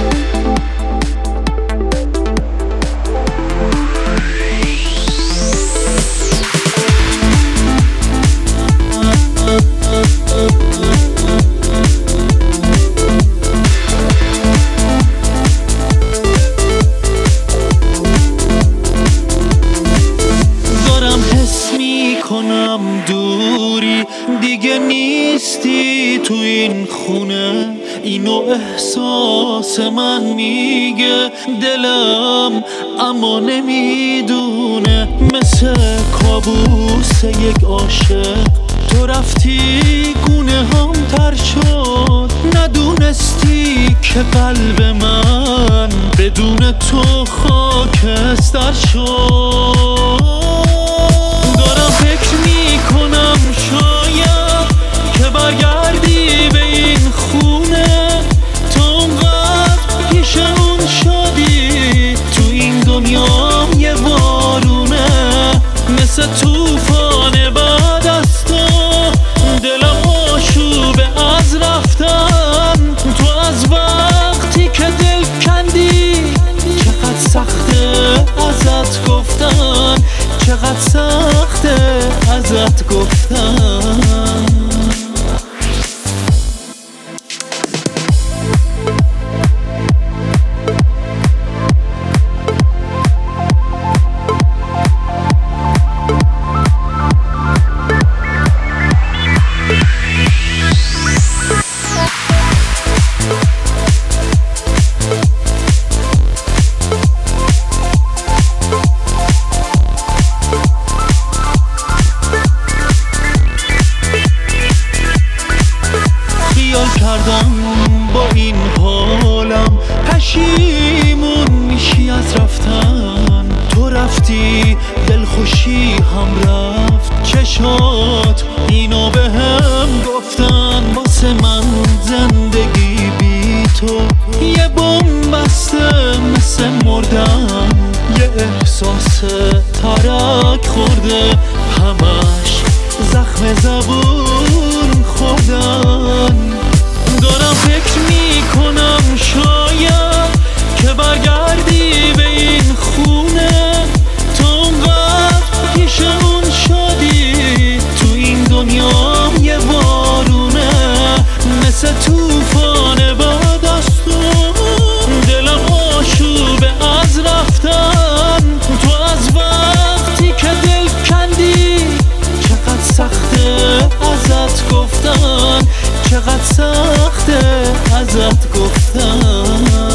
کنم دوری دیگه نیستی تو این خونه، اینو احساس من میگه دلم اما نمیدونه. مثل کابوس یک عاشق تو رفتی گونه هم تر شد، ندونستی که قلب من بدون تو خاکستر شد. دارم فکر میکنم شاید که برگردی به این خونه، تو اونقدر پیش اون شدی تو این دنیا یه بارونه. مثل توفان بعد از تو دلم آشوبه از رفتن، تو از وقتی که دل کندی چقدر سخته ازت گفتن، چقدر سخته ازت گفتن. کردم با این حالم پشیمون میشی از رفتن، تو رفتی دلخوشی هم رفت، چشات اینو به هم گفتن. واسه من زندگی بی تو یه بمبسته مثل مردن، یه احساس ترک خورده همش زخم زبون خوردن. دارم فکر میکنم شاید که برگردی به این خونه، تو اونقدر پیش اون شدی تو این دنیا یه بارونه. مثل توفان بعد از تو دلم آشوبه از رفتن، تو از وقتی که دل کندی چقدر سخته ازت گفتن، چقدر سخته ازت گفتن.